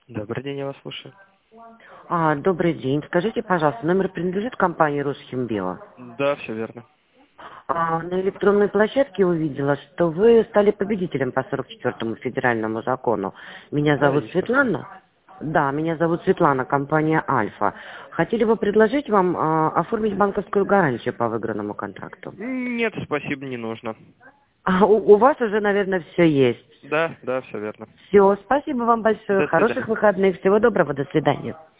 Добрый день, я вас слушаю. Добрый день. Скажите, пожалуйста, номер принадлежит компании «Русхимбио». Да, все верно. На электронной площадке увидела, что вы стали победителем по 44-му федеральному закону. Меня Да, зовут есть такое. Светлана. Да, меня зовут Светлана, компания «Альфа». Хотели бы предложить вам оформить банковскую гарантию по выигранному контракту. Нет, спасибо, не нужно. У вас уже, наверное, все есть. Да, все верно. Все, спасибо вам большое. До свидания. Хороших выходных. Всего доброго. До свидания.